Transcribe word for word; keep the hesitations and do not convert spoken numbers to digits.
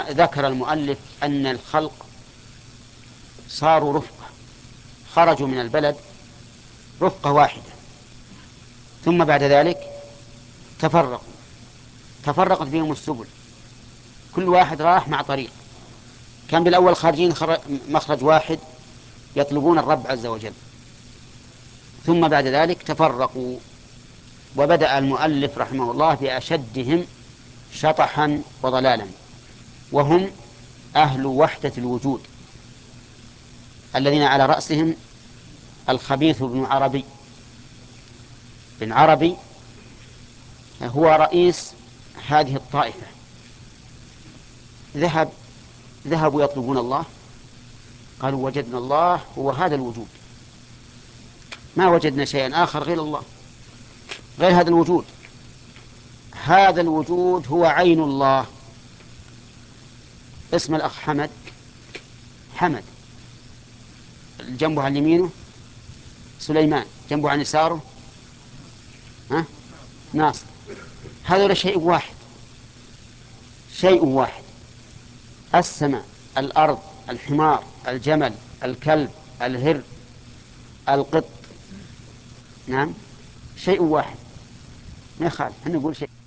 ذكر المؤلف أن الخلق صاروا رفقة، خرجوا من البلد رفقة واحدة، ثم بعد ذلك تفرقوا، تفرقت بهم السبل، كل واحد راح مع طريق. كان بالأول خارجين مخرج واحد يطلبون الرب عز وجل، ثم بعد ذلك تفرقوا. وبدأ المؤلف رحمه الله بأشدهم شطحا وضلالا، وهم أهل وحدة الوجود، الذين على رأسهم الخبيث بن عربي. بن عربي هو رئيس هذه الطائفة. ذهب ذهبوا يطلبون الله، قالوا وجدنا الله هو هذا الوجود، ما وجدنا شيئا آخر غير الله، غير هذا الوجود. هذا الوجود هو عين الله. اسم الأخ حمد، حمد جنبه عن يمينه سليمان، جنبه عن يساره ها ناصر. هذا شيء واحد، شيء واحد. السماء، الأرض، الحمار، الجمل، الكلب، الهر، القط، نعم شيء واحد، ما يخالف، احنا نقول شيء.